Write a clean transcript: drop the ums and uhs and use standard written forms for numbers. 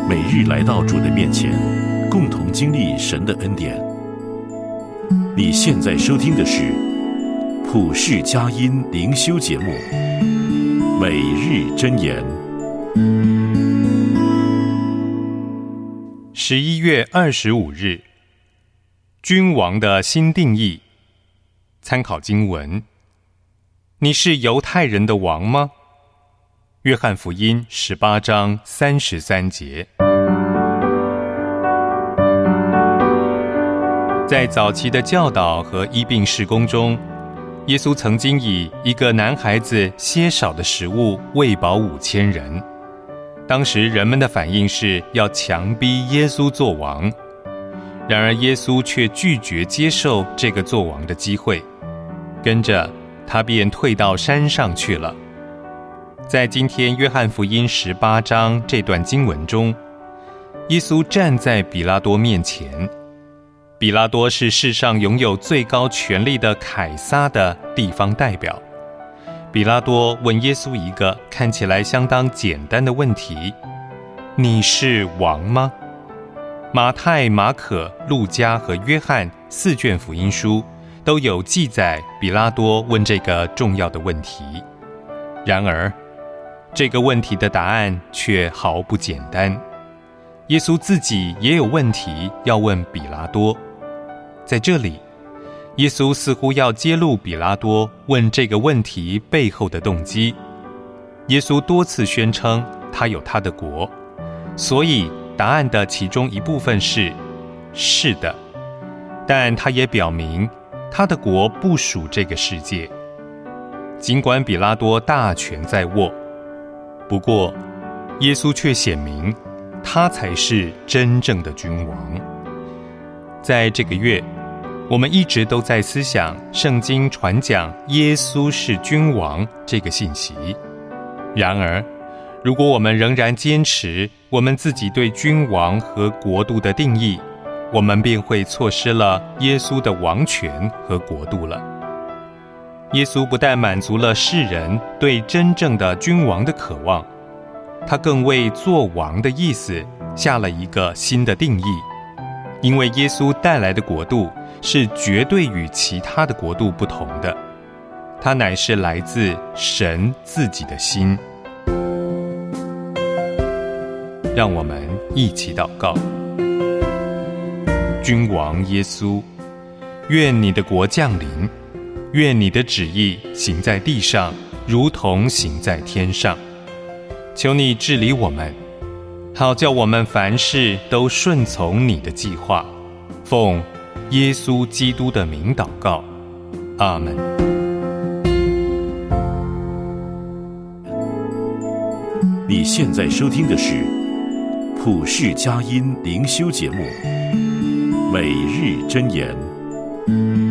每日来到主的面前，共同经历神的恩典。你现在收听的是普世佳音灵修节目《每日箴言》。 11月25日，君王的新定义。参考经文：你是犹太人的王吗？约翰福音18章33节。在早期的教导和医病事工中，耶稣曾经以一个男孩子些少的食物喂饱5000人。当时人们的反应是要强逼耶稣做王，然而耶稣却拒绝接受这个做王的机会，跟着他便退到山上去了。在今天约翰福音18章这段经文中，耶稣站在比拉多面前。比拉多是世上拥有最高权力的凯撒的地方代表。比拉多问耶稣一个看起来相当简单的问题：你是王吗？马太、马可、路加和约翰4卷福音书都有记载比拉多问这个重要的问题。然而这个问题的答案却毫不简单。耶稣自己也有问题要问比拉多。在这里，耶稣似乎要揭露比拉多问这个问题背后的动机。耶稣多次宣称他有他的国，所以答案的其中一部分是的，但他也表明他的国不属这个世界。尽管比拉多大权在握，不过耶稣却显明他才是真正的君王。在这个月，我们一直都在思想圣经传讲耶稣是君王这个信息。然而，如果我们仍然坚持我们自己对君王和国度的定义，我们便会错失了耶稣的王权和国度了。耶稣不但满足了世人对真正的君王的渴望，他更为做王的意思下了一个新的定义。因为耶稣带来的国度是绝对与其他的国度不同的，它乃是来自神自己的心。让我们一起祷告。君王耶稣，愿你的国降临，愿你的旨意行在地上，如同行在天上。求你治理我们，好叫我们凡事都顺从你的计划。奉耶稣基督的名祷告，阿们。 你现在收听的是普世佳音灵修节目《每日箴言》。